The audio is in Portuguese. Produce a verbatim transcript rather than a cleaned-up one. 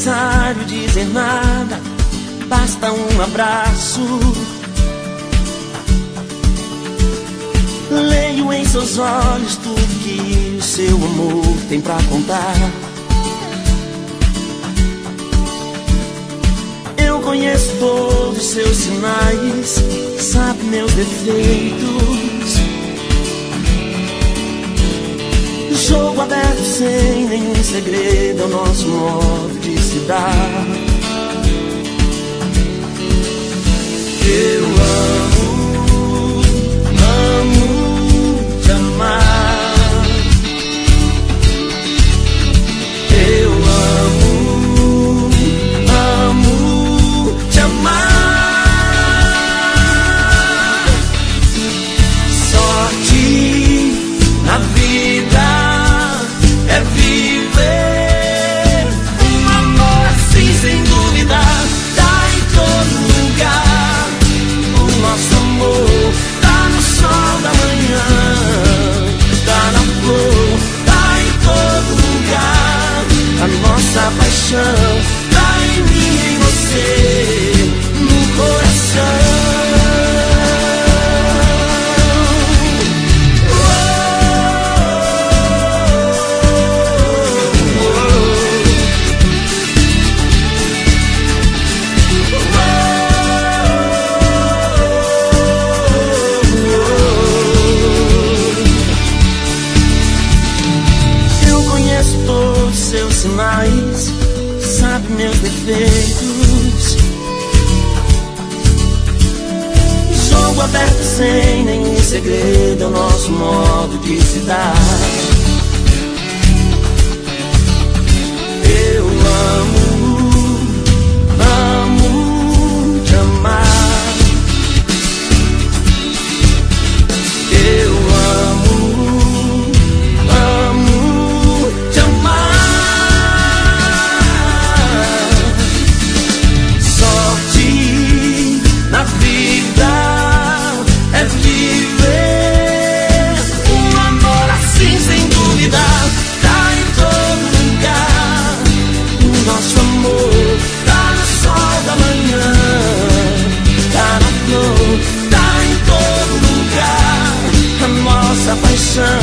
necessário dizer nada, basta um abraço. Leio em seus olhos tudo que o seu amor tem pra contar. Eu conheço todos os seus sinais, sabe meus defeitos. Jogo aberto sem nenhum segredo, é o nosso modo de se dar. Eu amo, amo te amar. Eu amo, amo te amar. Sorte na vida é viver um amor assim, sem dúvida, tá em todo lugar. O nosso amor tá no sol da manhã, tá na flor, tá em todo lugar. A nossa paixão tá em mim e em você, no coração. Sabe meus defeitos. Jogo aberto sem nenhum segredo, é o nosso modo de se dar. Eu amo, amo te amar. Eu amo, amo te amar. Na vida é viver um amor assim, sem dúvida, tá em todo lugar. O nosso amor tá no sol da manhã, tá na flor, tá em todo lugar. A nossa paixão